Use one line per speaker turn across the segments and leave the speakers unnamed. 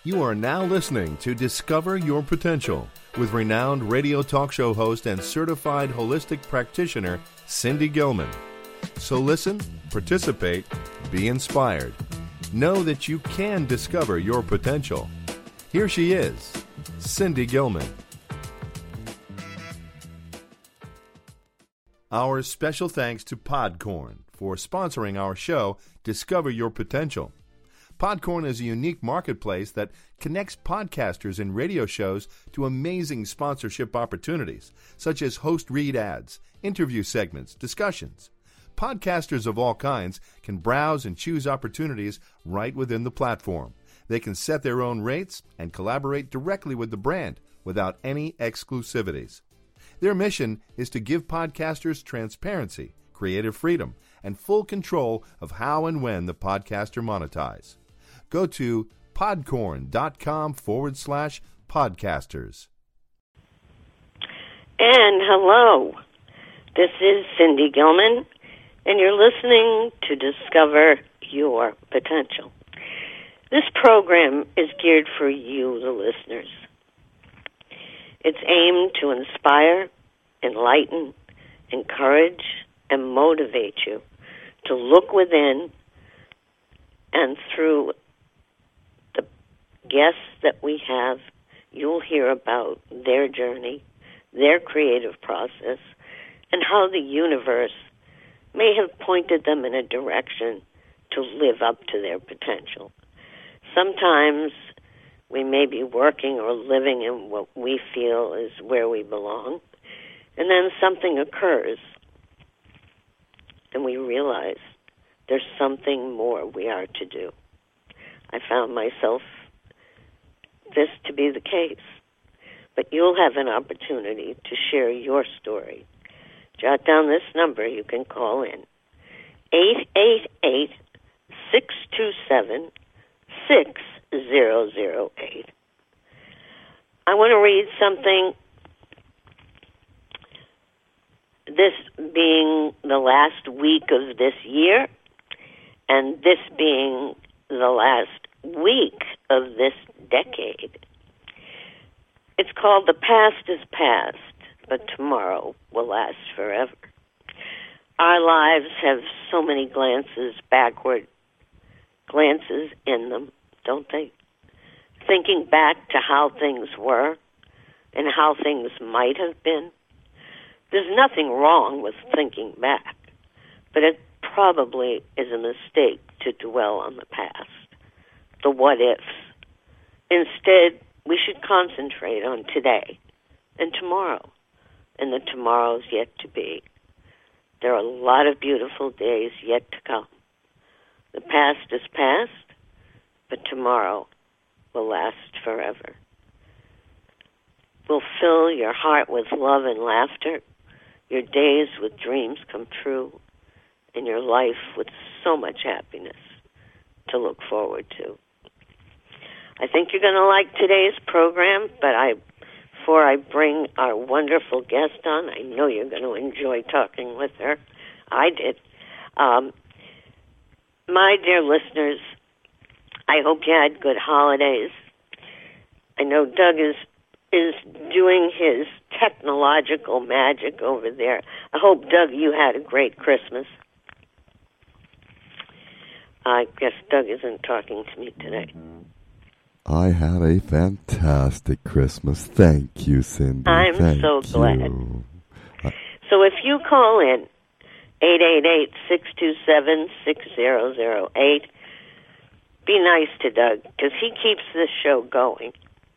You are now listening to Discover Your Potential with renowned radio talk show host and certified holistic practitioner, Cindy Gilman. So listen, participate, be inspired. Know that you can discover your potential. Here she is, Cindy Gilman. Our special thanks to Podcorn for sponsoring our show, Discover Your Potential. Podcorn is a unique marketplace that connects podcasters and radio shows to amazing sponsorship opportunities, such as host read ads, interview segments, discussions. Podcasters of all kinds can browse and choose opportunities right within the platform. They can set their own rates and collaborate directly with the brand without any exclusivities. Their mission is to give podcasters transparency, creative freedom, and full control of how and when the podcaster monetize. Go to podcorn.com/podcasters.
And hello, this is Cindy Gilman, and you're listening to Discover Your Potential. This program is geared for you, the listeners. It's aimed to inspire, enlighten, encourage, and motivate you to look within, and through the guests that we have, you'll hear about their journey, their creative process, and how the universe may have pointed them in a direction to live up to their potential. Sometimes we may be working or living in what we feel is where we belong, and then something occurs, and we realize there's something more we are to do. I found myself this to be the case, but you'll have an opportunity to share your story. Jot down this number you can call in, 888-627-6008. I want to read something, this being the last week of this year, and this being the last week of this decade. It's called The Past is Past, but Tomorrow Will Last Forever. Our lives have so many glances backward, glances in them, don't they? Thinking back to how things were and how things might have been. There's nothing wrong with thinking back, but it probably is a mistake to dwell on the past, the what-ifs. Instead, we should concentrate on today and tomorrow, and the tomorrows yet to be. There are a lot of beautiful days yet to come. The past is past, but tomorrow will last forever. Will fill your heart with love and laughter, your days with dreams come true, and your life with so much happiness to look forward to. I think you're going to like today's program, but before I bring our wonderful guest on, I know you're going to enjoy talking with her. I did. My dear listeners, I hope you had good holidays. I know Doug is doing his technological magic over there. I hope, Doug, you had a great Christmas. I guess Doug isn't talking to me today.
I had a fantastic Christmas. Thank you, Cindy.
I'm so glad. So if you call in, 888-627-6008, be nice to Doug, because he keeps this show going.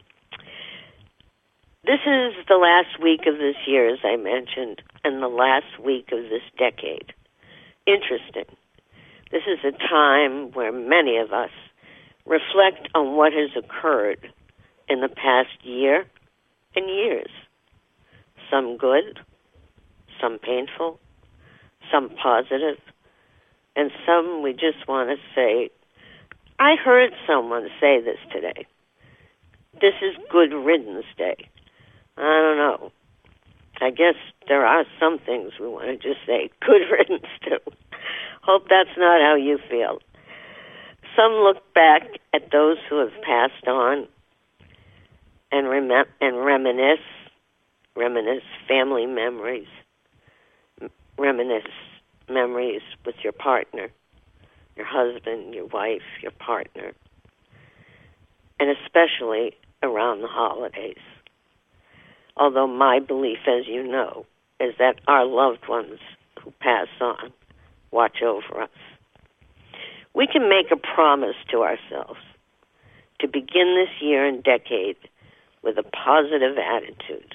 This is the last week of this year, as I mentioned, and the last week of this decade. Interesting. This is a time where many of us reflect on what has occurred in the past year and years. Some good, some painful, some positive, and some we just want to say, I heard someone say this today. This is Good Riddance Day. I don't know. I guess there are some things we want to just say good riddance to. Hope that's not how you feel. Some look back at those who have passed on and reminisce family memories, reminisce memories with your partner, your husband, your wife, your partner, and especially around the holidays. Although my belief, as you know, is that our loved ones who pass on watch over us. We can make a promise to ourselves to begin this year and decade with a positive attitude.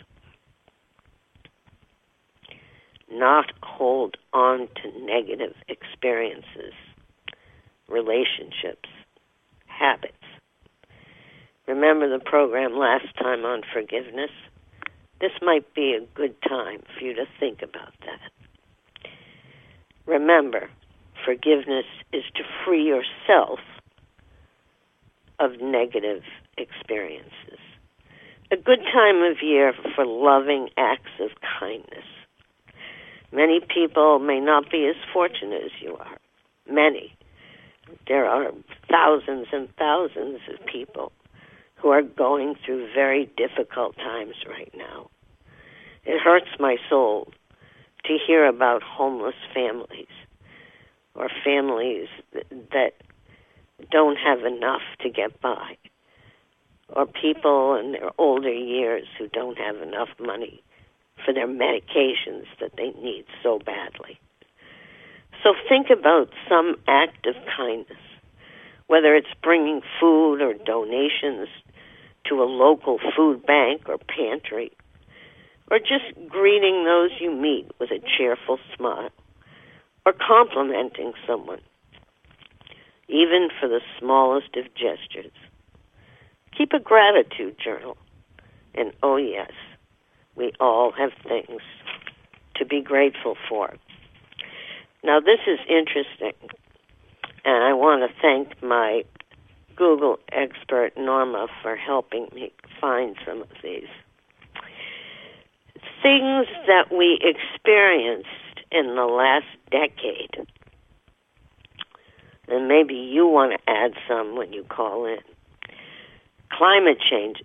Not hold on to negative experiences, relationships, habits. Remember the program last time on forgiveness? This might be a good time for you to think about that. Remember, forgiveness is to free yourself of negative experiences. A good time of year for loving acts of kindness. Many people may not be as fortunate as you are. Many. There are thousands and thousands of people who are going through very difficult times right now. It hurts my soul to hear about homeless families or families that don't have enough to get by, or people in their older years who don't have enough money for their medications that they need so badly. So think about some act of kindness, whether it's bringing food or donations to a local food bank or pantry, or just greeting those you meet with a cheerful smile, or complimenting someone, even for the smallest of gestures. Keep a gratitude journal, and oh yes, we all have things to be grateful for. Now this is interesting, and I want to thank my Google expert Norma for helping me find some of these. Things that we experienced in the last decade, and maybe you want to add some when you call in. Climate changes,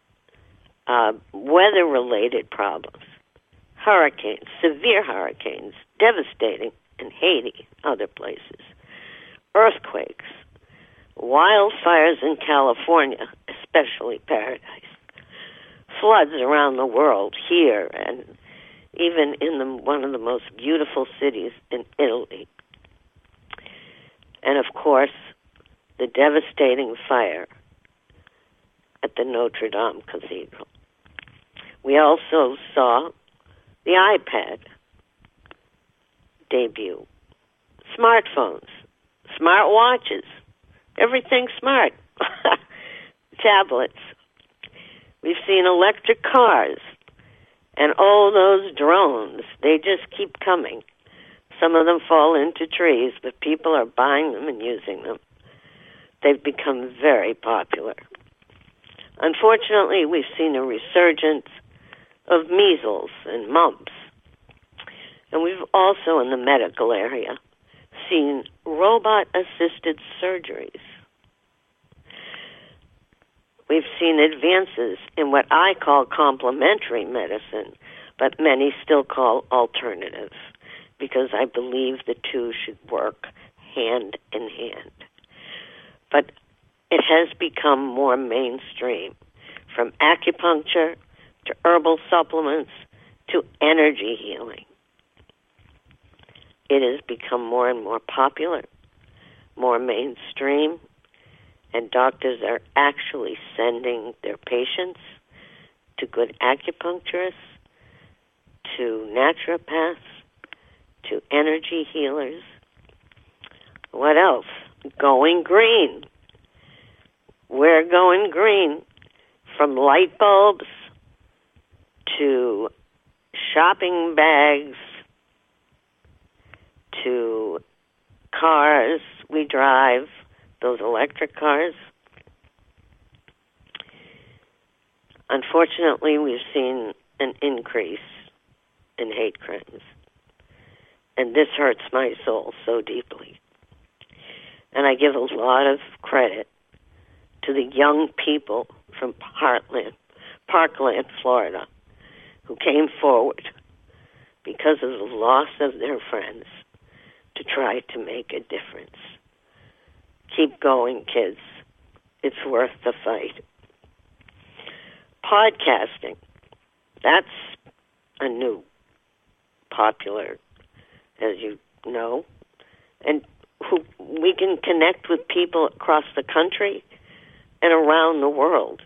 weather-related problems, hurricanes, severe hurricanes, devastating in Haiti, other places, earthquakes, wildfires in California, especially Paradise, floods around the world here, and even in one of the most beautiful cities in Italy. And of course, the devastating fire at the Notre Dame Cathedral. We also saw the iPad debut, smartphones, smart watches, everything smart, tablets. We've seen electric cars, and all those drones, they just keep coming. Some of them fall into trees, but people are buying them and using them. They've become very popular. Unfortunately, we've seen a resurgence of measles and mumps. And we've also, in the medical area, seen robot-assisted surgeries. We've seen advances in what I call complementary medicine, but many still call alternative, because I believe the two should work hand in hand. But it has become more mainstream, from acupuncture to herbal supplements to energy healing. It has become more and more popular, more mainstream, and doctors are actually sending their patients to good acupuncturists, to naturopaths, to energy healers. What else? Going green. We're going green, from light bulbs to shopping bags to cars we drive, those electric cars. Unfortunately, we've seen an increase in hate crimes, and this hurts my soul so deeply. And I give a lot of credit to the young people from Parkland, Florida, who came forward because of the loss of their friends to try to make a difference. Keep going, kids. It's worth the fight. Podcasting. That's a new popular, as you know, and we can connect with people across the country and around the world.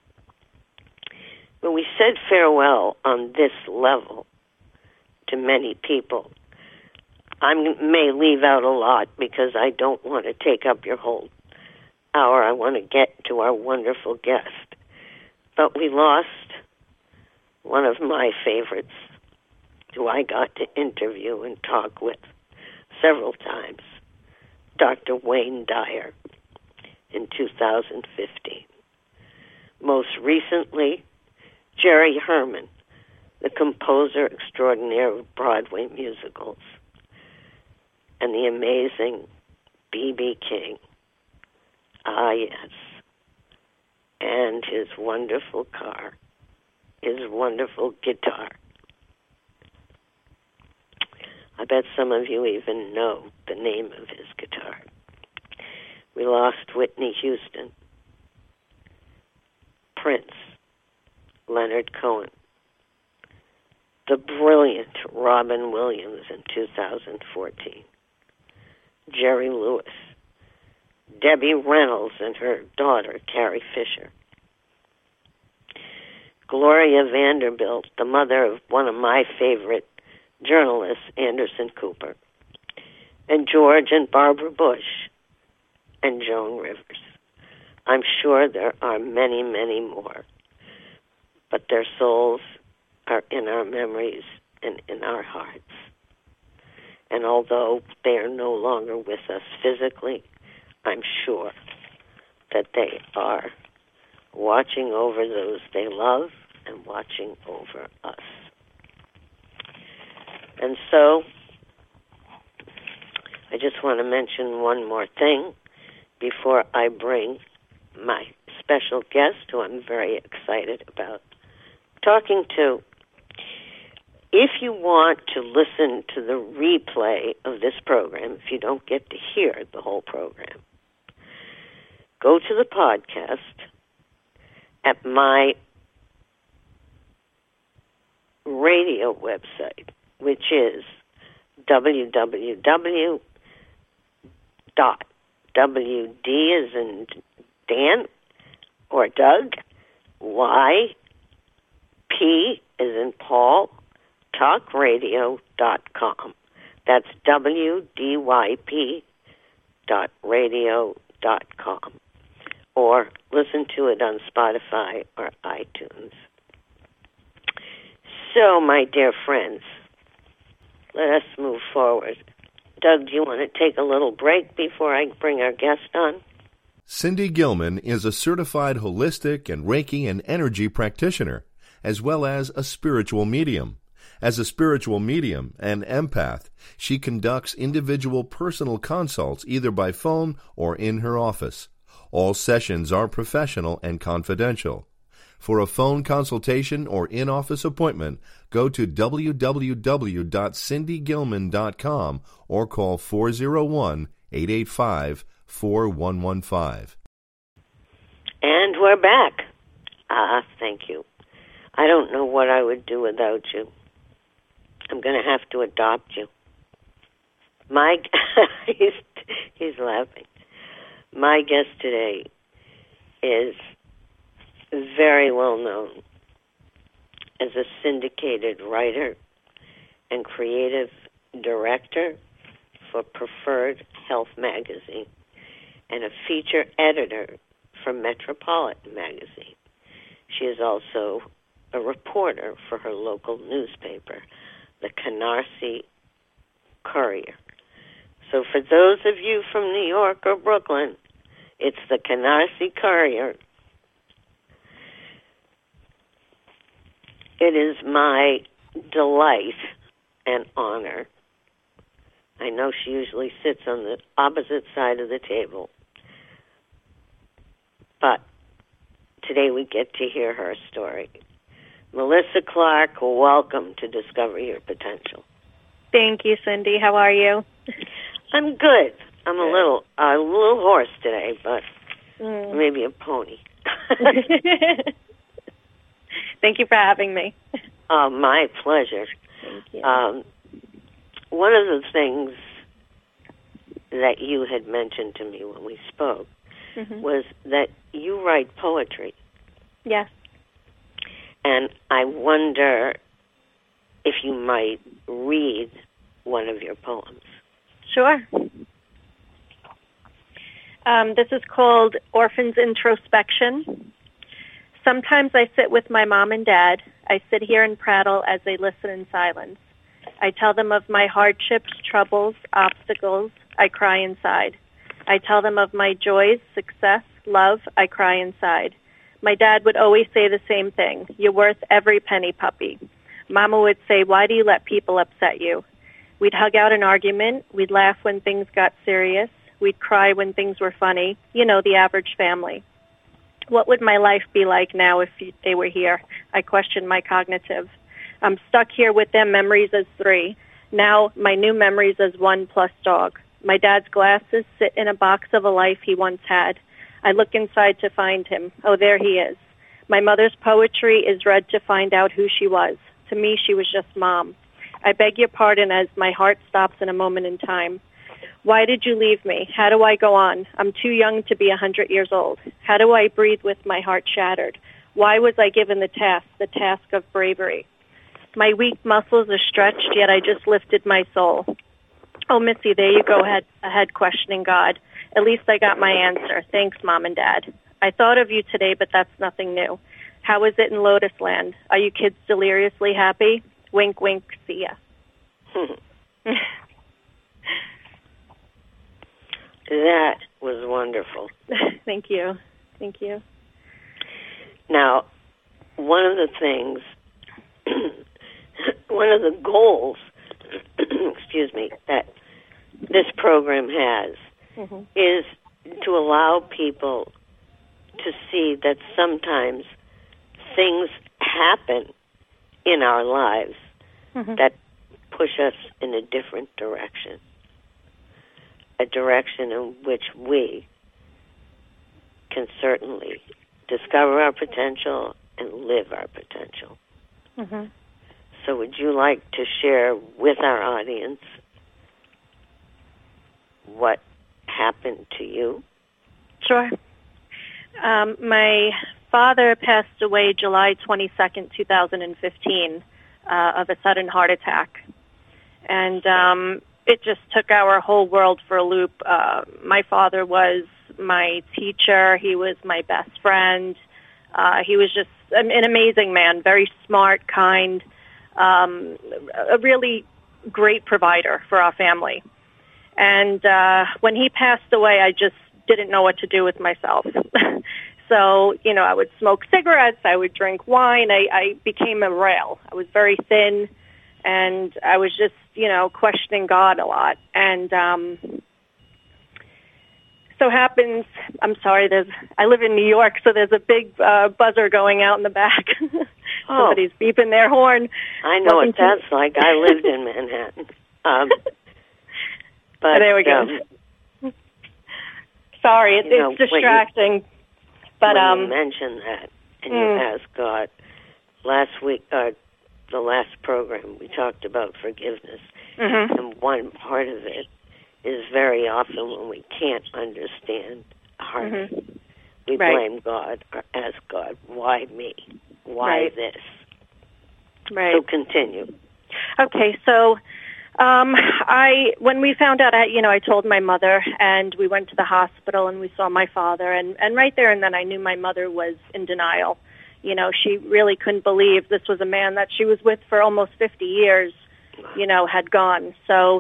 When we said farewell on this level to many people, I may leave out a lot because I don't want to take up your whole hour. I want to get to our wonderful guest. But we lost one of my favorites, who I got to interview and talk with several times, Dr. Wayne Dyer, in 2015. Most recently, Jerry Herman, the composer extraordinaire of Broadway musicals, and the amazing B.B. King. Ah, yes. And his wonderful car, his wonderful guitar. I bet some of you even know the name of his guitar. We lost Whitney Houston, Prince, Leonard Cohen, the brilliant Robin Williams in 2014, Jerry Lewis, Debbie Reynolds and her daughter, Carrie Fisher, Gloria Vanderbilt, the mother of one of my favorite journalists, Anderson Cooper, and George and Barbara Bush, and Joan Rivers. I'm sure there are many, many more, but their souls are in our memories and in our hearts. And although they are no longer with us physically, I'm sure that they are watching over those they love and watching over us. And so, I just want to mention one more thing before I bring my special guest, who I'm very excited about talking to. If you want to listen to the replay of this program, if you don't get to hear the whole program, go to the podcast at my radio website, which is www.wd as in Dan or Doug, YP as in Paul, talkradio.com. That's wdyp.radio.com. Or listen to it on Spotify or iTunes. So, my dear friends, let us move forward. Doug, do you want to take a little break before I bring our guest on?
Cindy Gilman is a certified holistic and Reiki and energy practitioner, as well as a spiritual medium. As a spiritual medium and empath, she conducts individual personal consults either by phone or in her office. All sessions are professional and confidential. For a phone consultation or in-office appointment, go to www.cindygilman.com or call 401-885-4115.
And we're back. Thank you. I don't know what I would do without you. I'm going to have to adopt you. He's laughing. My guest today is very well known as a syndicated writer and creative director for Preferred Health Magazine and a feature editor for Metropolitan Magazine. She is also a reporter for her local newspaper, the Canarsie Courier. So for those of you from New York or Brooklyn, it's the Canarsie Courier. It is my delight and honor I know she usually sits on the opposite side of the table. But today we get to hear her story. Melissa Clark, welcome to Discover Your Potential.
Thank you, Cindy. How are you?
I'm good. I'm a little hoarse today, but maybe a pony.
Thank you for having me.
My pleasure.
Thank you.
One of the things that you had mentioned to me when we spoke was that you write poetry.
Yes.
And I wonder if you might read one of your poems.
Sure. This is called Orphan's Introspection. Sometimes I sit with my mom and dad. I sit here and prattle as they listen in silence. I tell them of my hardships, troubles, obstacles. I cry inside. I tell them of my joys, success, love. I cry inside. My dad would always say the same thing. You're worth every penny, puppy. Mama would say, why do you let people upset you? We'd hug out an argument. We'd laugh when things got serious. We'd cry when things were funny. You know, the average family. What would my life be like now if they were here? I questioned my cognitive. I'm stuck here with their memories as 3. Now my new memories as 1 plus dog. My dad's glasses sit in a box of a life he once had. I look inside to find him. Oh, there he is. My mother's poetry is read to find out who she was. To me, she was just Mom. I beg your pardon as my heart stops in a moment in time. Why did you leave me? How do I go on? I'm too young to be 100 years old. How do I breathe with my heart shattered? Why was I given the task of bravery? My weak muscles are stretched, yet I just lifted my soul. Oh, Missy, there you go ahead questioning God. At least I got my answer. Thanks, Mom and Dad. I thought of you today, but that's nothing new. How is it in Lotus Land? Are you kids deliriously happy? Wink, wink, see ya.
That was wonderful.
Thank you. Thank you.
Now, one of the things, one of the goals, excuse me, that this program has is to allow people to see that sometimes things happen in our lives that push us in a different direction, a direction in which we can certainly discover our potential and live our potential. So would you like to share with our audience what happened to you?
Sure. My father passed away July 22nd, 2015, of a sudden heart attack. And it just took our whole world for a loop. My father was my teacher. He was my best friend. He was just an amazing man, very smart, kind, a really great provider for our family. And when he passed away, I just didn't know what to do with myself. So, you know, I would smoke cigarettes, I would drink wine, I became a rail. I was very thin, and I was just, you know, questioning God a lot. And so happens, I'm sorry, I live in New York, so there's a big buzzer going out in the back. Somebody's beeping their horn.
I know what that's like. I lived in Manhattan. But
there we go. Sorry, it's distracting. But
when you mentioned that and you asked God, last week, the last program, we talked about forgiveness. And one part of it is very often when we can't understand our we blame God or ask God, why me? Why this?
Right.
So continue.
Okay, so when we found out, I told my mother, and we went to the hospital, and we saw my father, and right there and then I knew my mother was in denial. You know, she really couldn't believe this was a man that she was with for almost 50 years, had gone. So,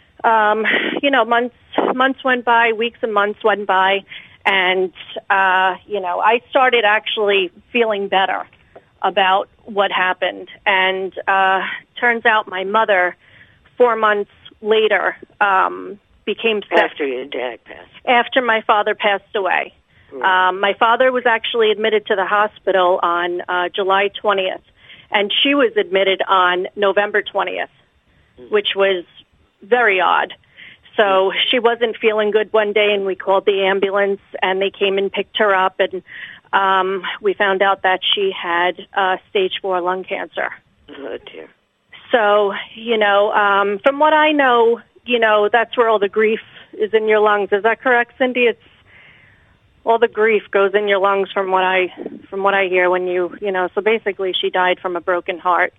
months went by, weeks and months went by, and, I started actually feeling better about what happened. And turns out my mother, 4 months later became sick.
After your dad passed.
After my father passed away.
Right.
My father was actually admitted to the hospital on July 20th, and she was admitted on November 20th, which was very odd. So she wasn't feeling good one day, and we called the ambulance, and they came and picked her up, and we found out that she had stage 4 lung cancer.
Oh, dear.
So, from what I know, that's where all the grief is in your lungs. Is that correct, Cindy? It's all the grief goes in your lungs from what I hear when so basically she died from a broken heart.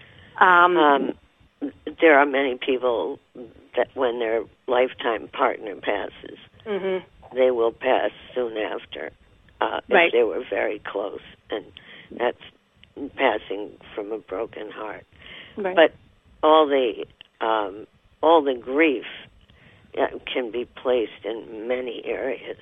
There are many people that when their lifetime partner passes, they will pass soon after if they were very close, and that's passing from a broken heart.
Right.
But all the grief can be placed in many areas.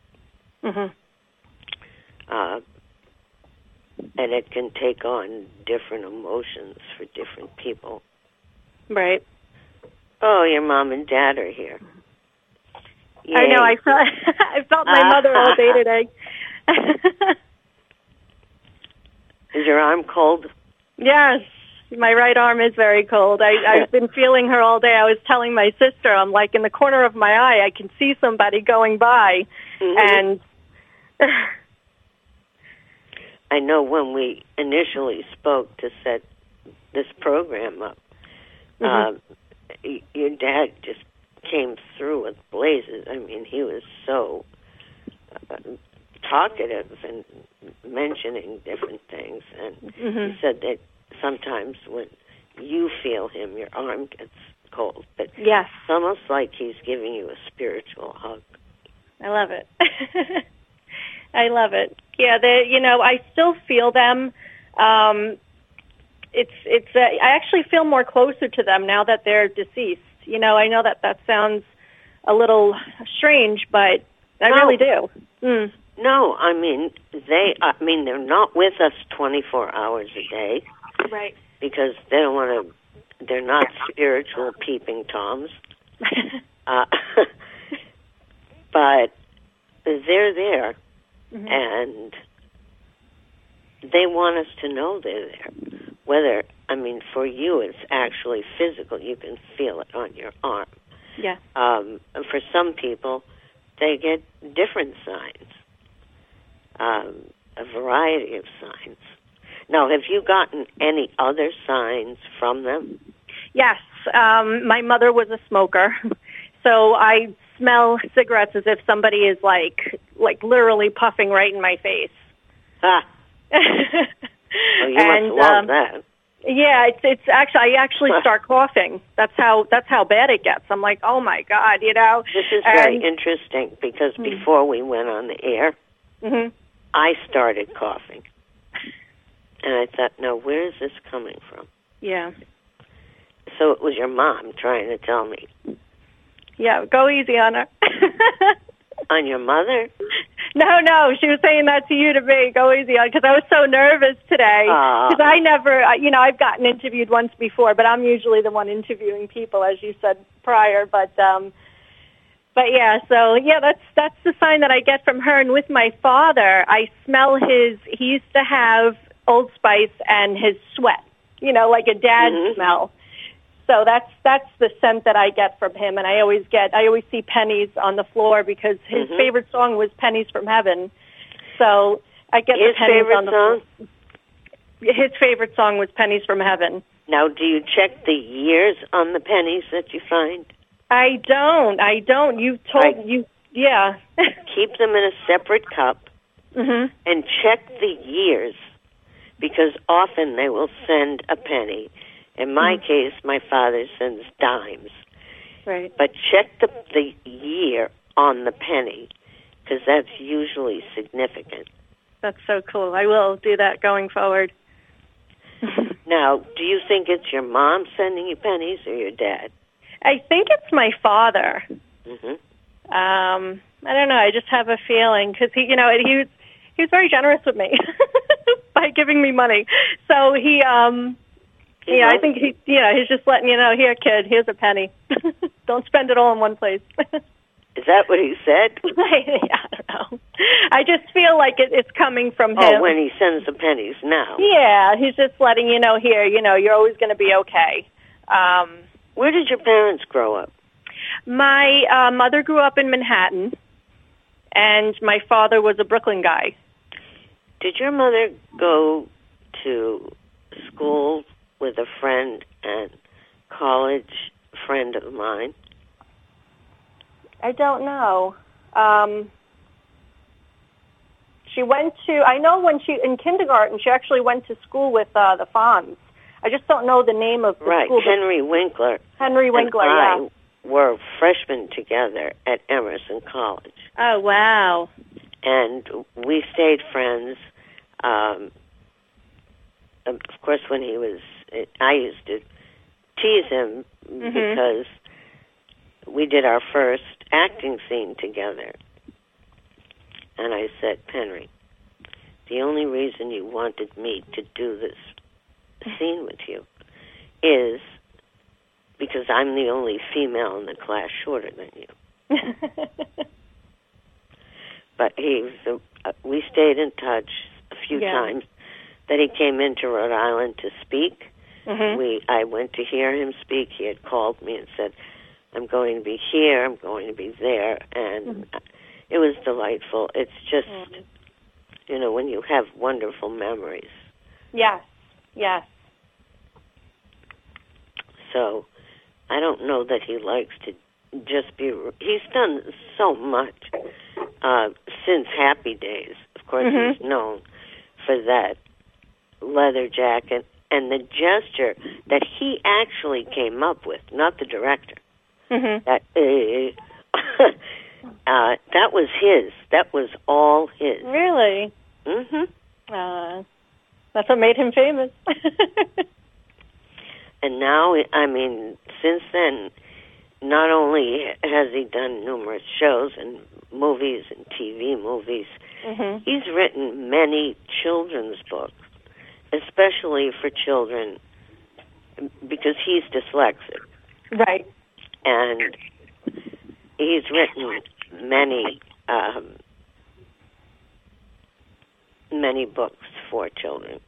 And it can take on different emotions for different people.
Right.
Oh, your mom and dad are here. Yay.
I know. I felt my mother all day today.
Is your arm cold?
Yes. My right arm is very cold. I've been feeling her all day. I was telling my sister, I'm like, in the corner of my eye, I can see somebody going by. And
I know when we initially spoke to set this program up, your dad just came through with blazes. I mean, he was so talkative and mentioning different things. And he said that sometimes when you feel him, your arm gets cold. But
yes,
it's almost like he's giving you a spiritual hug.
I love it. I love it. Yeah, I still feel them. I actually feel more closer to them now that they're deceased. I know that sounds a strange, but I really do.
No, I mean they're not with us 24 hours a day.
Right.
Because they don't want to, they're not spiritual peeping Toms. But they're there, and they want us to know they're there. Whether, for you it's actually physical. You can feel it on your arm.
Yeah.
For some people, they get different signs, a variety of signs. Now, have you gotten any other signs from them?
Yes. My mother was a smoker, so I smell cigarettes as if somebody is like literally puffing right in my face.
Well, you must love that.
Yeah, it's actually I actually start coughing. That's how bad it gets. I'm like, oh my God,
This is very interesting because before we went on the air, I started coughing. And I thought, no, where is this coming from?
Yeah.
So it was your mom trying to tell me.
Yeah, go easy on her.
On your mother?
No, she was saying that to you, to me. Go easy on, because I was so nervous today. Because I never, I've gotten interviewed once before, but I'm usually the one interviewing people, as you said prior. But yeah, so yeah, that's the sign that I get from her. And with my father, I smell he used to have Old Spice and his sweat, like a dad smell. So that's the scent that I get from him, and I always see pennies on the floor because his favorite song was "Pennies from Heaven." So I get the pennies on the floor. His favorite song was "Pennies from Heaven."
Now, do you check the years on the pennies that you find?
I don't. You told you, yeah.
Keep them in a separate cup and check the years, because often they will send a penny. In my case, my father sends dimes.
Right.
But check the year on the penny, because that's usually significant.
That's so cool. I will do that going forward.
Now, do you think it's your mom sending you pennies or your dad?
I think it's my father. I don't know. I just have a feeling because he was very generous with me by giving me money. So he I think he's just letting you know, here, kid, here's a penny. Don't spend it all in one place.
Is that what he said?
I don't know. I just feel like it's coming from him.
Oh, when he sends the pennies now.
Yeah, he's just letting you know, here, you're always going to be okay.
Where did your parents grow up?
My mother grew up in Manhattan, and my father was a Brooklyn guy.
Did your mother go to school with a friend and college friend of mine?
I don't know. She went to, I know in kindergarten, she actually went to school with the Fonz. I just don't know the name of the school.
Right, Henry Winkler.
Henry Winkler,
and I were freshmen together at Emerson College.
Oh, wow.
And we stayed friends. Of course, when he was, I used to tease him because we did our first acting scene together. And I said, Henry, the only reason you wanted me to do this scene with you is because I'm the only female in the class shorter than you. But we stayed in touch a few times. Then he came into Rhode Island to speak. I went to hear him speak. He had called me and said, I'm going to be here, I'm going to be there. And it was delightful. It's just, when you have wonderful memories.
Yes, yes.
So I don't know that he likes to just be... He's done so much since Happy Days. Of course, he's known for that leather jacket and the gesture that he actually came up with, not the director. That that was his. That was all his.
Really? That's what made him famous.
And now, since then, not only has he done numerous shows and movies and TV movies, he's written many children's books, especially for children, because he's dyslexic.
Right.
And he's written many books for children.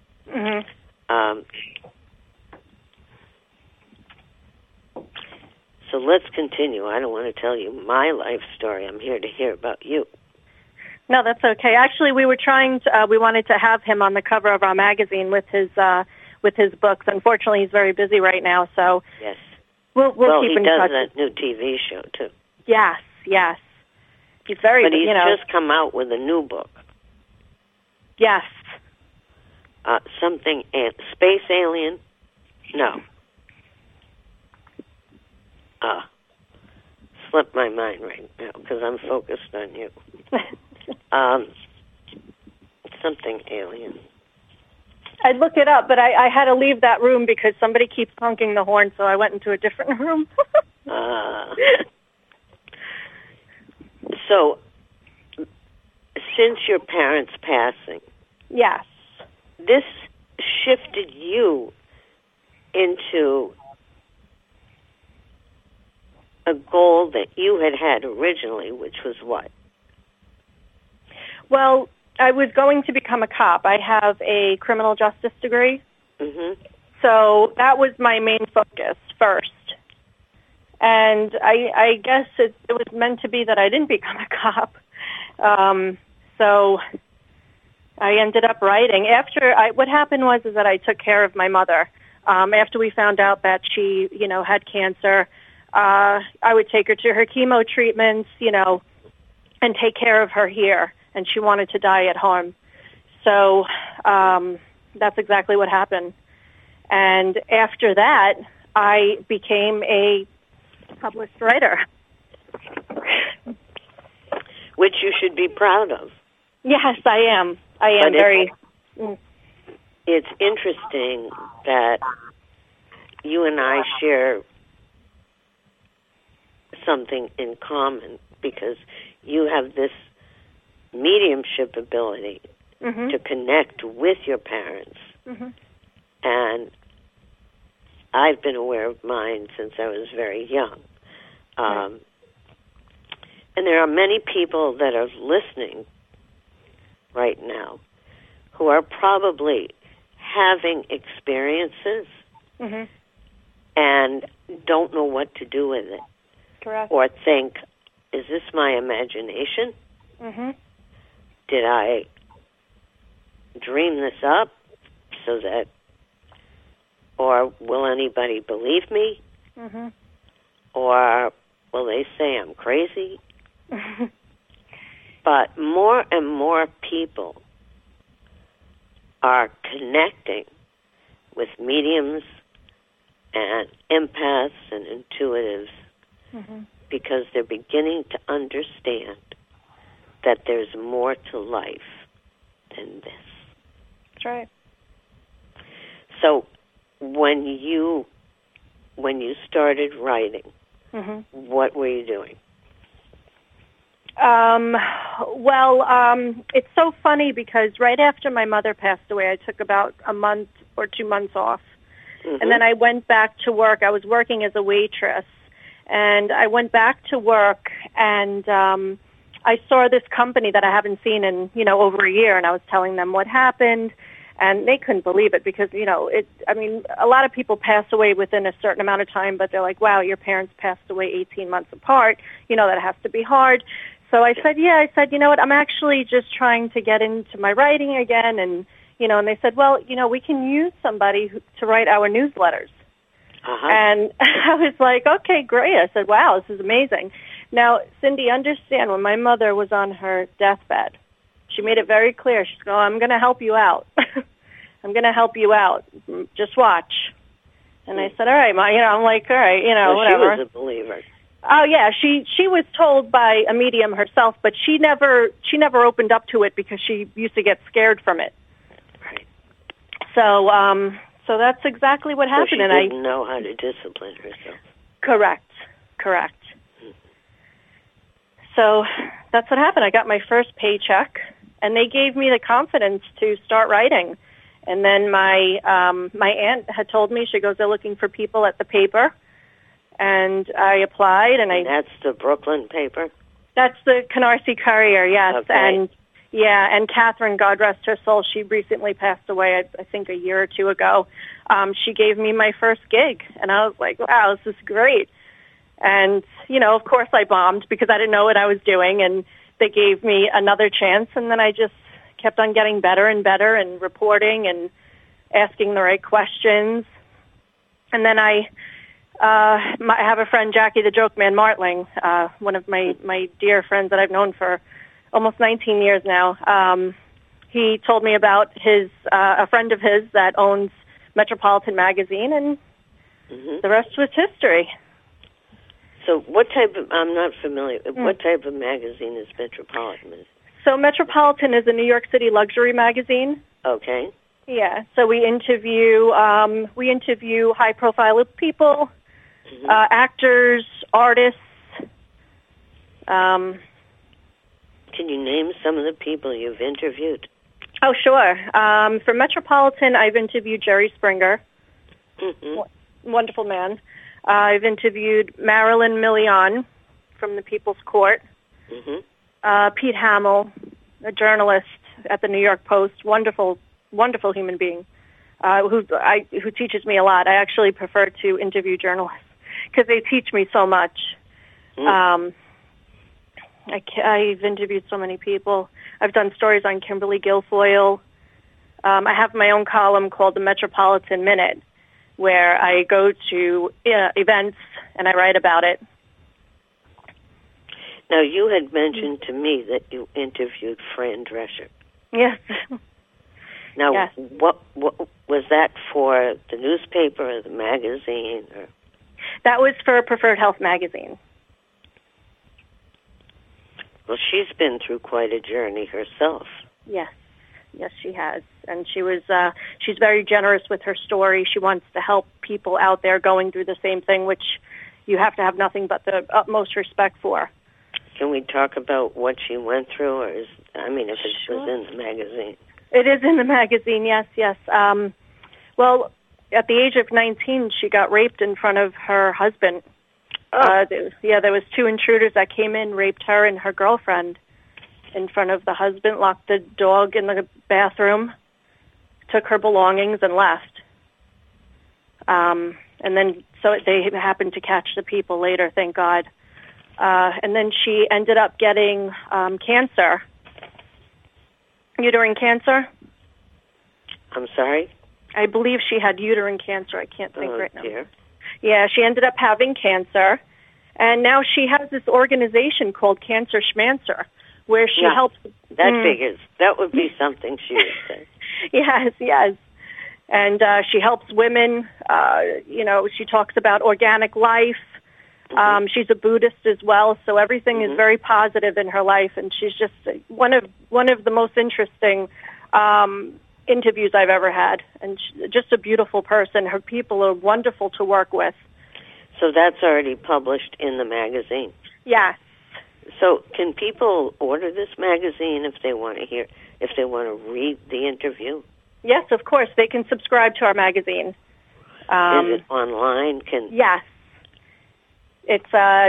So let's continue. I don't want to tell you my life story. I'm here to hear about you.
No, that's okay. Actually, we were we wanted to have him on the cover of our magazine with his books. Unfortunately, he's very busy right now, so
yes.
We'll keep in touch.
He does that new TV show, too.
Yes. He's very,
but he's just come out with a new book.
Yes.
Something, Space Alien? No. Slipped my mind right now because I'm focused on you. Something alien.
I'd look it up, but I had to leave that room because somebody keeps honking the horn, so I went into a different room.
So, since your parents' passing,
yes,
this shifted you into a goal that you had originally, which was what?
Well, I was going to become a cop. I have a criminal justice degree. So that was my main focus first. And I guess it was meant to be that I didn't become a cop. So I ended up writing. What happened was that I took care of my mother. After we found out that she, had cancer, I would take her to her chemo treatments, and take care of her here. And she wanted to die at home. So that's exactly what happened. And after that, I became a published writer.
Which you should be proud of.
Yes, I am. I am very...
It's interesting that you and I share something in common because you have this mediumship ability to connect with your parents. And I've been aware of mine since I was very young. And there are many people that are listening right now who are probably having experiences and don't know what to do with it.
Correct.
Or think, is this my imagination? Did I dream this up so that, or will anybody believe me? Or will they say I'm crazy? But more and more people are connecting with mediums and empaths and intuitives because they're beginning to understand that there's more to life than this.
That's right.
So when you started writing, what were you doing?
It's so funny because right after my mother passed away, I took about a month or 2 months off. And then I went back to work. I was working as a waitress. And I went back to work, and I saw this company that I haven't seen in, over a year, and I was telling them what happened. And they couldn't believe it because, a lot of people pass away within a certain amount of time, but they're like, wow, your parents passed away 18 months apart. That has to be hard. So I said, you know what, I'm actually just trying to get into my writing again. And, and they said, well, we can use somebody to write our newsletters. And I was like, okay, great. I said, wow, this is amazing. Now, Cindy, understand, when my mother was on her deathbed, she made it very clear. She said, oh, I'm going to help you out. I'm going to help you out. Just watch. And I said, all right, Ma. I'm like, all right, whatever.
She was a believer.
Oh, yeah. She was told by a medium herself, but she never opened up to it because she used to get scared from it.
Right.
So that's exactly what happened.
So she didn't know how to discipline herself.
Correct. So that's what happened. I got my first paycheck, and they gave me the confidence to start writing. And then my aunt had told me, she goes, they're looking for people at the paper. And I applied, and
that's the Brooklyn paper?
That's the Canarsie Courier, yes.
Okay.
And Catherine, God rest her soul, she recently passed away, I think a year or two ago. She gave me my first gig, and I was like, wow, this is great. And, of course I bombed because I didn't know what I was doing, and they gave me another chance, and then I just kept on getting better and better and reporting and asking the right questions. And then I have a friend, Jackie the Joke Man Martling, one of my dear friends that I've known for almost 19 years now. He told me about a friend of his that owns Metropolitan Magazine, and the rest was history.
So what type of, I'm not familiar, what type of magazine is Metropolitan?
So Metropolitan is a New York City luxury magazine.
Okay.
Yeah, so we interview high-profile people, actors, artists.
Can you name some of the people you've interviewed?
Oh, sure. For Metropolitan, I've interviewed Jerry Springer, wonderful man. I've interviewed Marilyn Milian from the People's Court, Pete Hamill, a journalist at the New York Post, wonderful human being, who teaches me a lot. I actually prefer to interview journalists because they teach me so much. I've interviewed so many people. I've done stories on Kimberly Guilfoyle. I have my own column called the Metropolitan Minute, where I go to events and I write about it.
Now, you had mentioned to me that you interviewed Fran Drescher.
Yes.
Now,
yes.
What was that for the newspaper or the magazine? Or?
That was for Preferred Health magazine.
Well, she's been through quite a journey herself.
Yes, she has, and she's very generous with her story. She wants to help people out there going through the same thing, which you have to have nothing but the utmost respect for.
Can we talk about what she went through, or if it
Sure.
was in the magazine?
It is in the magazine, yes. Well, at the age of 19, she got raped in front of her husband.
Oh.
There was 2 intruders that came in, raped her and her girlfriend in front of the husband, locked the dog in the bathroom, took her belongings, and left. And then, so they happened to catch the people later, thank God. And then she ended up getting cancer, uterine cancer.
I'm sorry?
I believe she had uterine cancer. I can't think right now.
Dear.
Yeah, she ended up having cancer. And now she has this organization called Cancer Schmancer, where she helps...
That figures. That would be something she would say.
Yes. And she helps women. She talks about organic life. She's a Buddhist as well, so everything is very positive in her life. And she's just one of the most interesting interviews I've ever had. And she's just a beautiful person. Her people are wonderful to work with.
So that's already published in the magazine?
Yes.
So can people order this magazine if they want to read the interview?
Yes, of course. They can subscribe to our magazine.
Is it online?
Yes. It's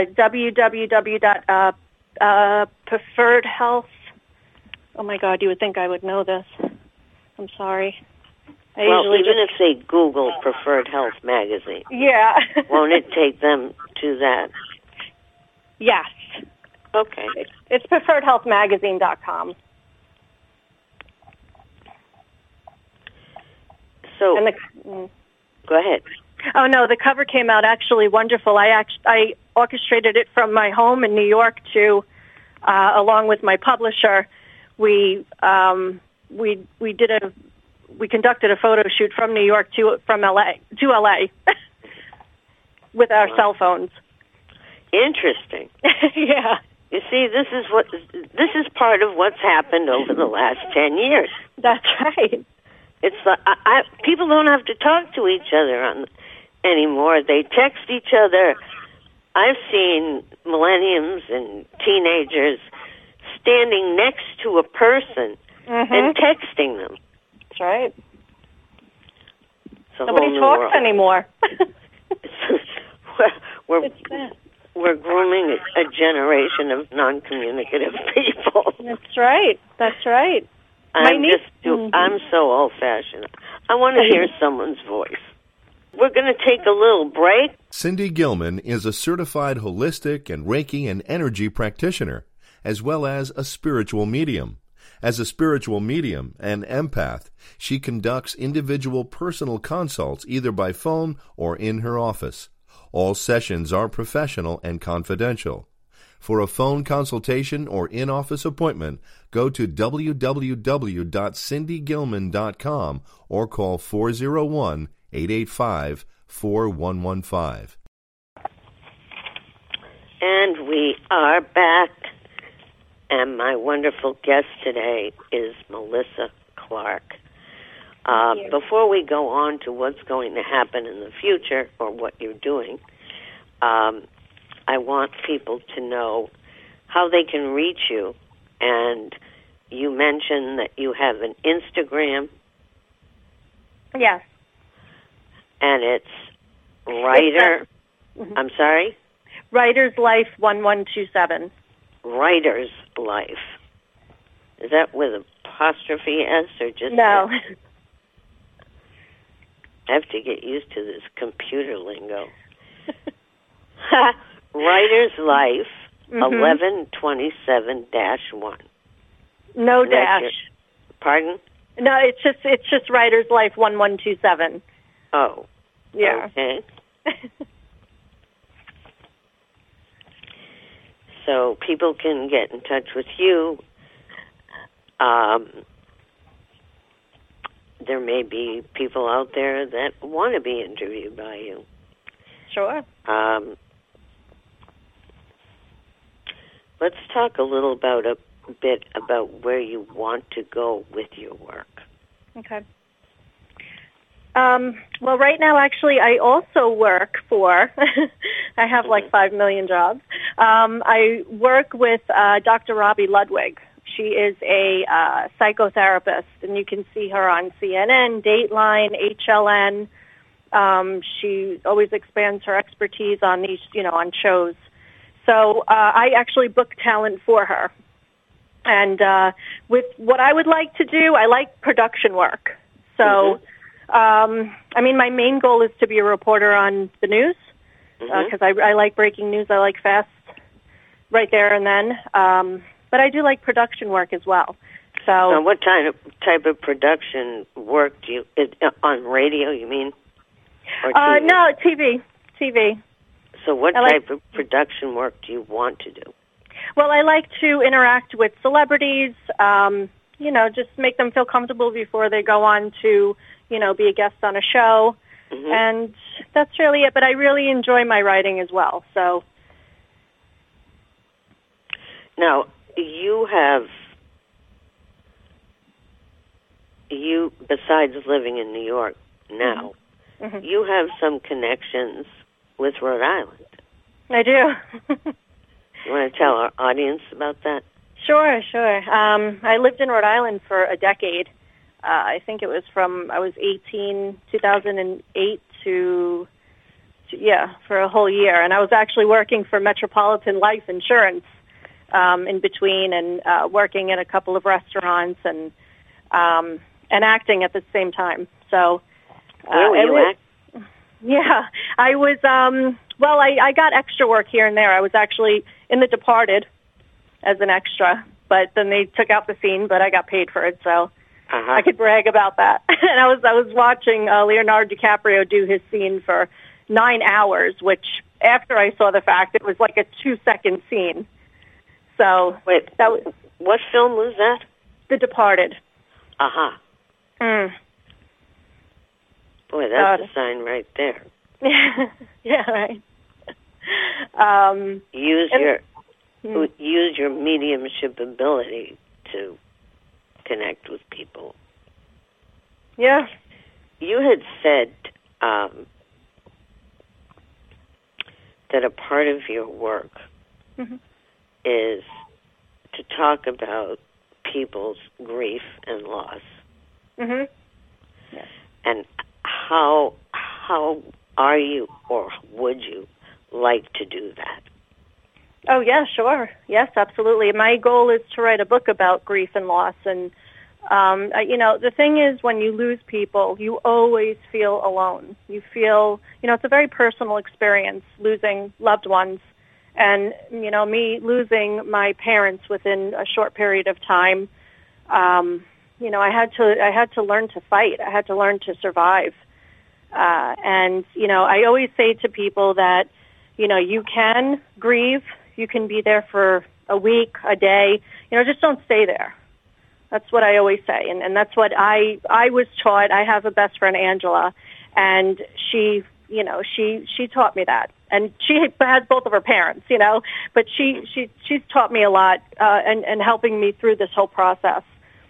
www.preferredhealth. Oh, my God, you would think I would know this. I'm sorry.
If they Google Preferred Health magazine, won't it take them to that?
Yes.
Okay.
It's preferredhealthmagazine.com.
So, go ahead.
Oh, no, the cover came out actually wonderful. I orchestrated it from my home in New York to, along with my publisher. We conducted a photo shoot from New York to LA with our cell phones.
Interesting.
Yeah.
You see, this is part of what's happened over the last 10 years.
That's right.
It's people don't have to talk to each other anymore. They text each other. I've seen millenniums and teenagers standing next to a person and texting them.
That's right.
Nobody
talks anymore.
We're grooming a generation of non-communicative people.
That's right.
I'm so old-fashioned. I want to hear someone's voice. We're going to take a little break.
Cindy Gilman is a certified holistic and Reiki and energy practitioner, as well as a spiritual medium. As a spiritual medium and empath, she conducts individual personal consults either by phone or in her office. All sessions are professional and confidential. For a phone consultation or in-office appointment, go to www.cindygilman.com or call 401-885-4115.
And we are back. And my wonderful guest today is Melissa Clark. Before we go on to what's going to happen in the future or what you're doing, I want people to know how they can reach you. And you mentioned that you have an Instagram.
Yes.
And it's Writer. I'm sorry?
Writer's Life 1127.
Writer's Life. Is that with apostrophe S or just
no?
I have to get used to this computer lingo. Writer's Life 1127-1.
No dash.
Pardon?
No, it's just Writer's Life 1127.
Oh.
Yeah.
Okay. So people can get in touch with you. There may be people out there that want to be interviewed by you.
Sure.
Let's talk a little bit about where you want to go with your work.
Okay. Well, right now, actually, I also work for, I have like 5 million jobs. I work with Dr. Robbie Ludwig. She is a psychotherapist, and you can see her on CNN, Dateline, HLN. She always expands her expertise on these, on shows. So I actually book talent for her. And with what I would like to do, I like production work. So, my main goal is to be a reporter on the news because I like breaking news. I like fast, right there and then. But I do like production work as well. So,
what type of production work do you on radio? You mean? Or TV?
No, TV.
So, what type of production work do you want to do?
Well, I like to interact with celebrities. Just make them feel comfortable before they go on to, be a guest on a show. And that's really it. But I really enjoy my writing as well. So
now besides living in New York now, you have some connections with Rhode Island.
I do.
You want to tell our audience about that?
Sure. I lived in Rhode Island for a decade. I think it was from I was 2008 to for a whole year. And I was actually working for Metropolitan Life Insurance in between, and working in a couple of restaurants and acting at the same time. So
where were you acting?
Yeah, I was. I got extra work here and there. I was actually in The Departed as an extra, but then they took out the scene, but I got paid for it, so I could brag about that. And I was watching Leonardo DiCaprio do his scene for 9 hours, which after I saw the fact, it was like a 2-second scene. So
wait, what film was that?
The Departed.
Boy, that's a sign right there.
Yeah, right.
Use your mediumship ability to connect with people.
Yeah.
You had said that a part of your work is to talk about people's grief and loss.
Yes.
And how are you, or would you like to do that?
Oh, yeah, sure. Yes, absolutely. My goal is to write a book about grief and loss. And, the thing is, when you lose people, you always feel alone. You feel, it's a very personal experience, losing loved ones. And, me losing my parents within a short period of time, I had to learn to fight. I had to learn to survive. And I always say to people that, you can grieve. You can be there for a week, a day. Just don't stay there. That's what I always say. And that's what I was taught. I have a best friend, Angela, and she taught me that. And she has both of her parents, but she's taught me a lot and helping me through this whole process.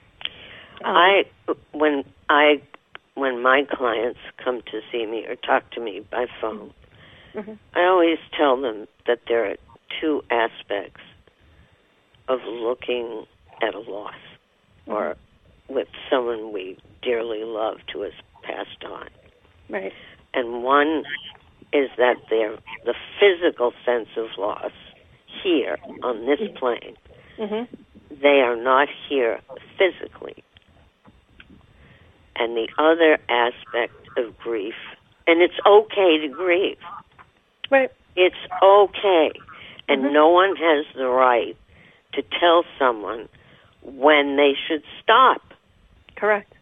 When my clients come to see me or talk to me by phone, I always tell them that there are two aspects of looking at a loss or with someone we dearly loved who has passed on.
Right.
And one is that they're the physical sense of loss here on this plane. They are not here physically. And the other aspect of grief, and it's okay to grieve.
Right.
It's okay. And no one has the right to tell someone when they should stop.
Correct.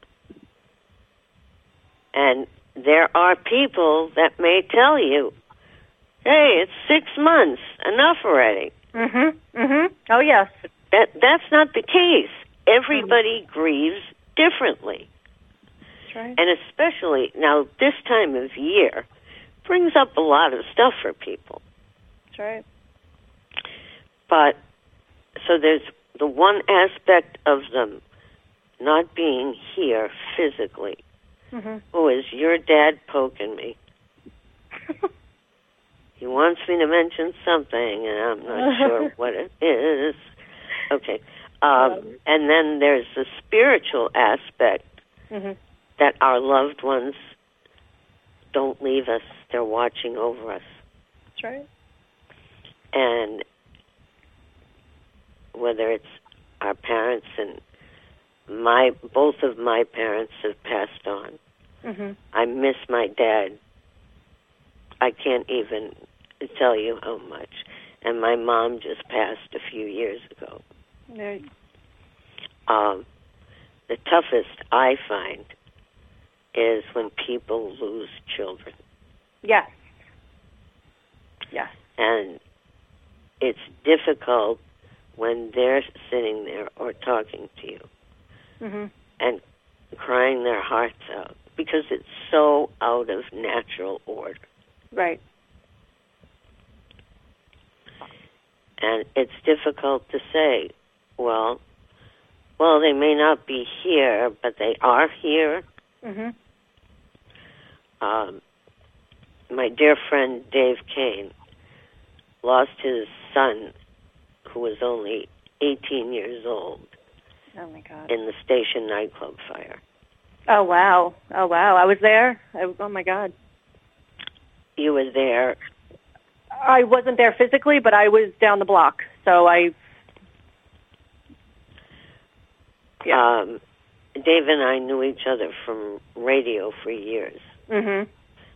And there are people that may tell you, hey, it's 6 months, enough already.
Oh, yes.
That's not the case. Everybody grieves differently.
That's right.
And especially now, this time of year brings up a lot of stuff for people.
That's right.
But, so there's the one aspect of them not being here physically. Oh, is your dad poking me? He wants me to mention something, and I'm not sure what it is. Okay. And then there's the spiritual aspect that our loved ones don't leave us. They're watching over us.
That's right.
And whether it's our parents, and both of my parents have passed on.
Mm-hmm.
I miss my dad. I can't even tell you how much. And my mom just passed a few years ago.
Right.
The toughest I find is when people lose children.
Yes. Yes.
And it's difficult when they're sitting there or talking to you
Mm-hmm.
and crying their hearts out because it's so out of natural order.
Right.
And it's difficult to say, well, they may not be here, but they are here.
Mm-hmm.
My dear friend Dave Kane lost his son, who was only 18 years old,
Oh, my God.
in the station nightclub fire.
Oh, wow. Oh, wow. I was there. Oh, my God.
You were there.
I wasn't there physically, but I was down the block. So
Dave and I knew each other from radio for years.
Mm-hmm.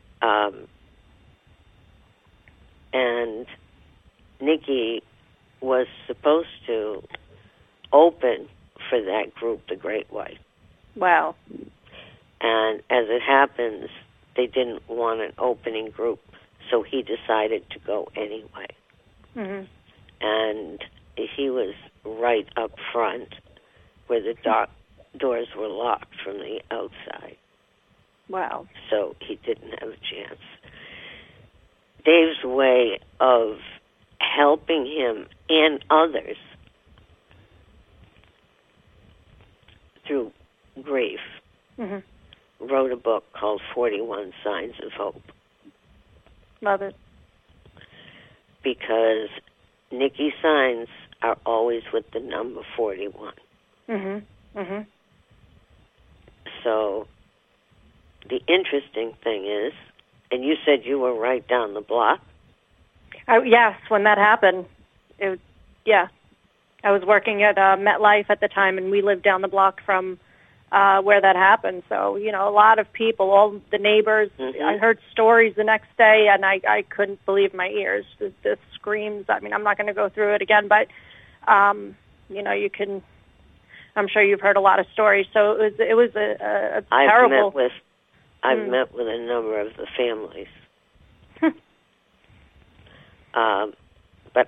And Nikki was supposed to open for that group, The Great White.
Wow.
And as it happens, they didn't want an opening group, so he decided to go anyway.
Mm-hmm.
And he was right up front where the doors were locked from the outside.
Wow.
So he didn't have a chance. Dave's way of helping him and others through grief,
Mm-hmm.
wrote a book called 41 Signs of Hope.
Love it.
Because Nikki's signs are always with the number 41.
Mm-hmm. Mm-hmm.
So the interesting thing is, and you said you were right down the block.
Yes, when that happened, I was working at MetLife at the time, and we lived down the block from where that happened. So, a lot of people, all the neighbors,
Mm-hmm.
I heard stories the next day, and I couldn't believe my ears. The screams. I mean, I'm not going to go through it again, but, you can, I'm sure you've heard a lot of stories. So it was a terrible.
I've met with a number of the families. But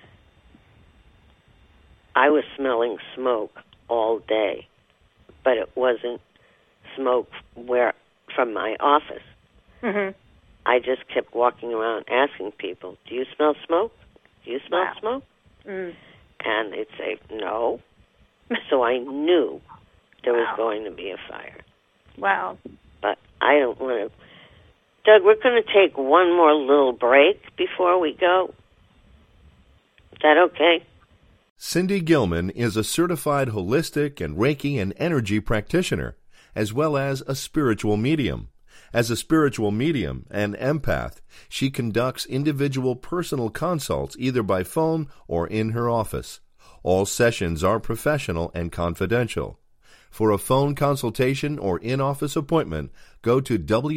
I was smelling smoke all day, but it wasn't smoke from my office.
Mm-hmm.
I just kept walking around asking people, do you smell smoke? Do you smell
Wow.
smoke?
Mm.
And they'd say, no. So I knew there was
Wow.
going to be a fire.
Wow.
But I don't want to. Doug, we're going to take one more little break before we go. Is that okay?
Cindy Gilman is a certified holistic and Reiki and energy practitioner, as well as a spiritual medium. As a spiritual medium and empath, she conducts individual personal consults either by phone or in her office. All sessions are professional and confidential. For a phone consultation or in-office appointment, go to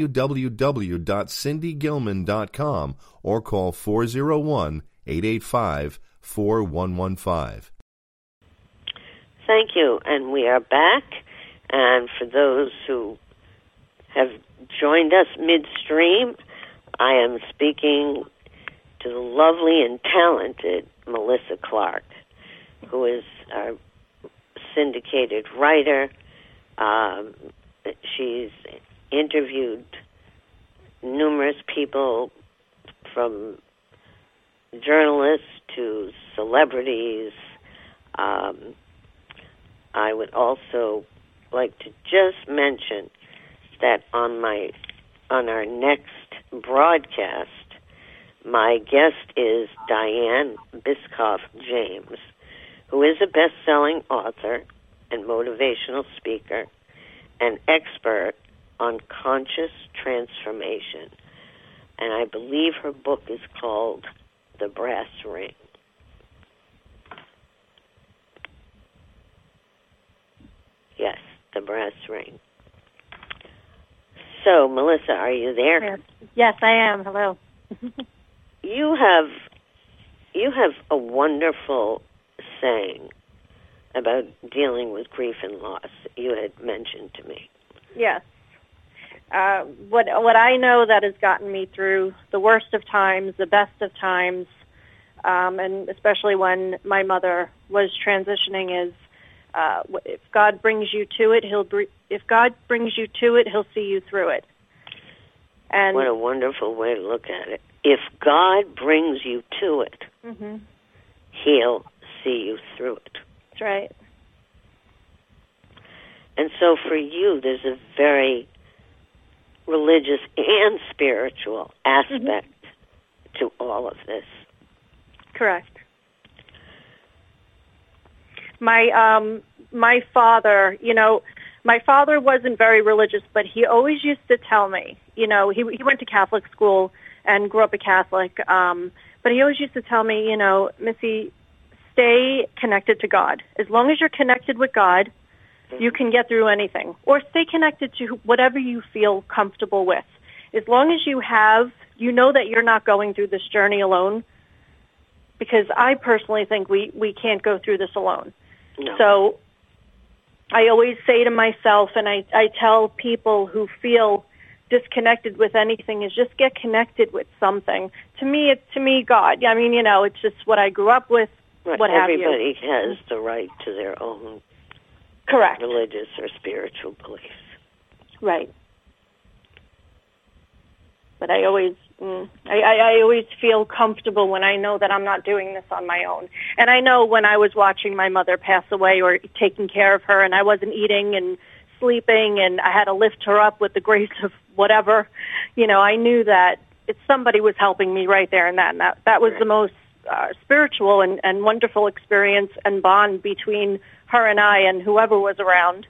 www.cindygilman.com or call 401-885-4115.
Thank you. And we are back. And for those who have joined us midstream, I am speaking to the lovely and talented Melissa Clark, who is our syndicated writer. She's interviewed numerous people, from journalists to celebrities. I would also like to just mention that on our next broadcast, my guest is Diane Biscoff James, who is a best-selling author and motivational speaker and expert on conscious transformation. And I believe her book is called The Brass Ring. Yes, The Brass Ring. So, Melissa, are you there?
Yes, I am. Hello.
You have a wonderful saying about dealing with grief and loss that you had mentioned to me.
Yes. What I know that has gotten me through the worst of times, the best of times, and especially when my mother was transitioning, is if God brings you to it, He'll see you through it. And
what a wonderful way to look at it. If God brings you to it,
mm-hmm.
He'll see you through it.
That's right.
And so for you, there's a very religious and spiritual aspect mm-hmm. to all of this.
Correct. My father, my father wasn't very religious, but he always used to tell me, he went to Catholic school and grew up a Catholic, but he always used to tell me, Missy, stay connected to God. As long as you're connected with God, you can get through anything. Or stay connected to whatever you feel comfortable with. As long as you know that you're not going through this journey alone, because I personally think we can't go through this alone.
No.
So I always say to myself, and I tell people who feel disconnected with anything, is just get connected with something. To me, God. I mean, it's just what I grew up with.
Right.
What have you.
Everybody has the right to their own
correct
religious or spiritual beliefs.
Right. But I always feel comfortable when I know that I'm not doing this on my own. And I know when I was watching my mother pass away or taking care of her and I wasn't eating and sleeping and I had to lift her up with the grace of whatever, I knew that somebody was helping me right there and that. And that was the most spiritual and wonderful experience and bond between her and I and whoever was around.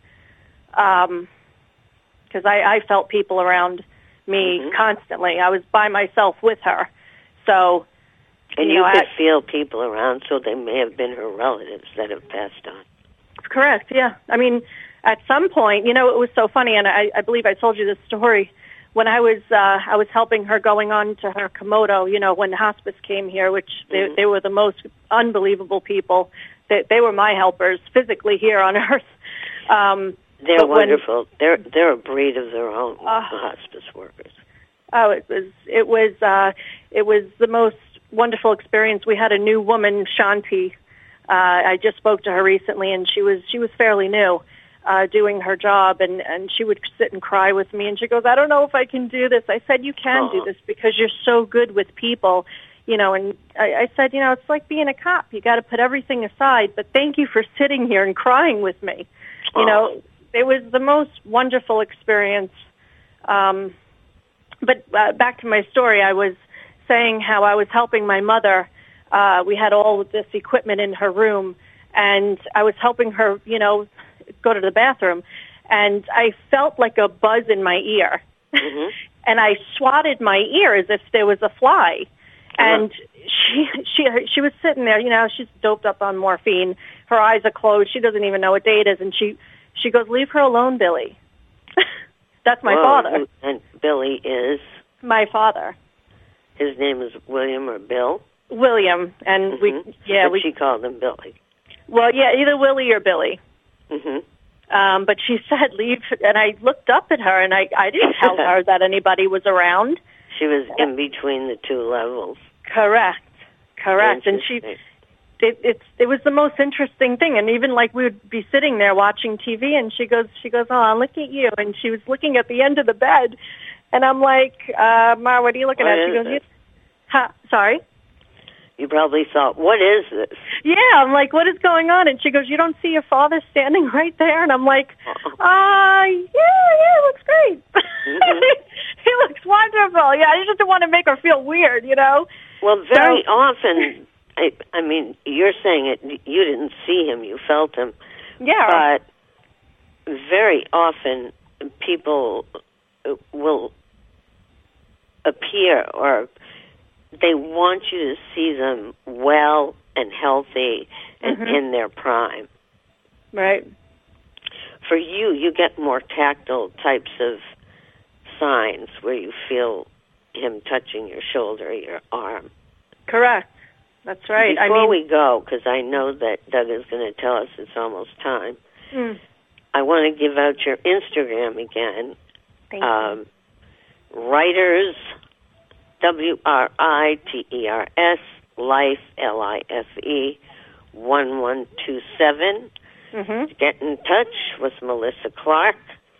Because I felt people around me mm-hmm. constantly. I was by myself with her. So,
and you could feel people around, so they may have been her relatives that have passed on.
Correct, yeah. I mean, at some point, it was so funny, and I believe I told you this story. When I was helping her going on to her Komodo, when hospice came here, which
mm-hmm.
they were the most unbelievable people. They were my helpers physically here on Earth.
They're wonderful. They're a breed of their own, the hospice workers.
Oh, it was the most wonderful experience. We had a new woman, Shanti. I just spoke to her recently, and she was fairly new, doing her job, and she would sit and cry with me, and she goes, "I don't know if I can do this." I said, "You can do this because you're so good with people." And I said, it's like being a cop. You got to put everything aside, but thank you for sitting here and crying with me. It was the most wonderful experience. But back to my story, I was saying how I was helping my mother. We had all of this equipment in her room, and I was helping her, go to the bathroom, and I felt like a buzz in my ear.
Mm-hmm.
And I swatted my ear as if there was a fly. And she was sitting there, she's doped up on morphine. Her eyes are closed. She doesn't even know what day it is. And she goes, "Leave her alone, Billy." That's my father.
And Billy is?
My father.
His name is William or Bill?
William. And
mm-hmm. She called him Billy.
Well, yeah, either Willie or Billy.
Mm-hmm.
But she said, "Leave," and I looked up at her, and I didn't tell her that anybody was around.
She was in between the two levels.
Correct. And it was the most interesting thing. And even like we would be sitting there watching TV, and she goes, "Oh, look at you," and she was looking at the end of the bed, and I'm like, "Ma, what are you looking at?" She goes, "Sorry."
You probably thought, "What is this?"
Yeah, I'm like, "What is going on?" And she goes, "You don't see your father standing right there?" And I'm like, yeah, it looks great.
Mm-hmm.
He looks wonderful. Yeah, I just didn't want to make her feel weird,
Well, very often, I mean, you're saying it, you didn't see him, you felt him.
Yeah.
But very often, people will appear, or they want you to see them well and healthy and in their prime.
Right.
For you, you get more tactile types of signs where you feel him touching your shoulder, your arm.
Correct. That's right.
Before we go, because I know that Doug is going to tell us it's almost time, I want to give out your Instagram again.
Thank you.
Writers, WRITERS, Life, LIFE, 1127. Get in touch with Melissa Clark.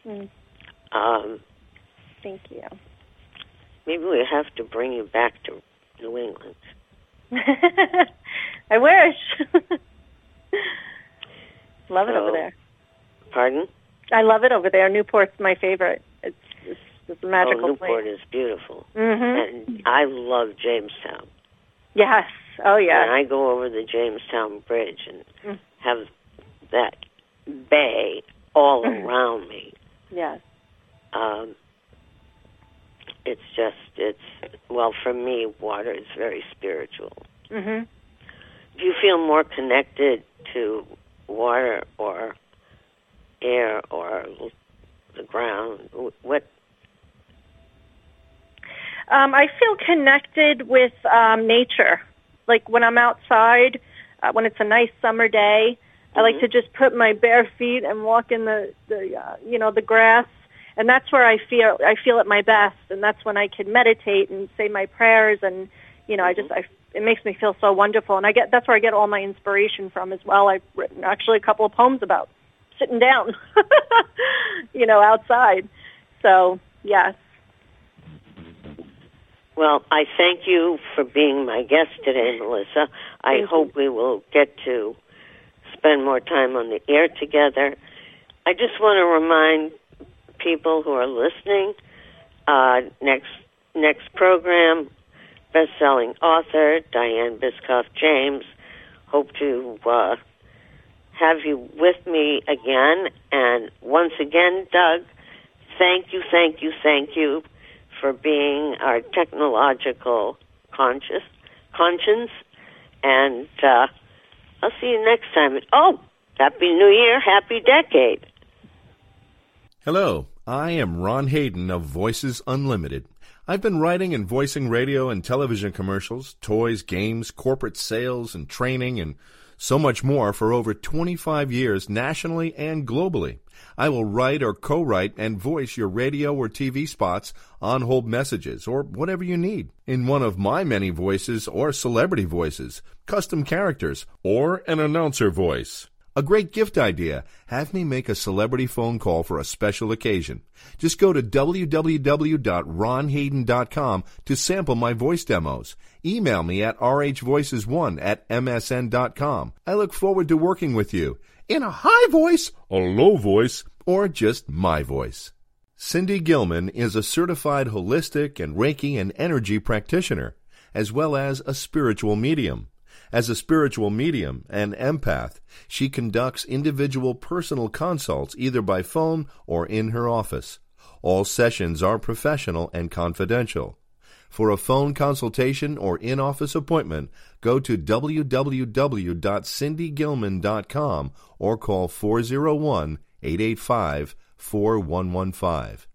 Thank you.
Maybe we have to bring you back to New England.
I wish. Love it over there.
Pardon?
I love it over there. Newport's my favorite. It's a magical
Newport
place.
is beautiful. And I love Jamestown.
Yes. Oh, yeah.
And I go over the Jamestown Bridge and have that bay all around me.
Yes.
Well, for me, water is very spiritual.
Mm-hmm.
Do you feel more connected to water or air or the ground? What?
I feel connected with nature. Like when I'm outside, when it's a nice summer day, I like to just put my bare feet and walk in the grass, and that's where I feel at my best, and that's when I can meditate and say my prayers, and it makes me feel so wonderful, and that's where I get all my inspiration from as well. I've written actually a couple of poems about sitting down, outside. So yes.
Well, I thank you for being my guest today, Melissa. I hope we will get to spend more time on the air together. I just want to remind people who are listening, next program, best-selling author Diane Biscoff James. Hope to have you with me again. And once again, Doug, thank you for being our technological conscience. And I'll see you next time. Oh, Happy New Year, Happy Decade.
Hello, I am Ron Hayden of Voices Unlimited. I've been writing and voicing radio and television commercials, toys, games, corporate sales, and training, and so much more for over 25 years nationally and globally. I will write or co-write and voice your radio or TV spots, on-hold messages, or whatever you need in one of my many voices or celebrity voices, custom characters, or an announcer voice. A great gift idea. Have me make a celebrity phone call for a special occasion. Just go to www.ronhayden.com to sample my voice demos. Email me at rhvoices1@msn.com. I look forward to working with you in a high voice, a low voice, or just my voice. Cindy Gilman is a certified holistic and Reiki and energy practitioner, as well as a spiritual medium. As a spiritual medium and empath, she conducts individual personal consults either by phone or in her office. All sessions are professional and confidential. For a phone consultation or in-office appointment, go to www.cindygilman.com or call 401-885-4115.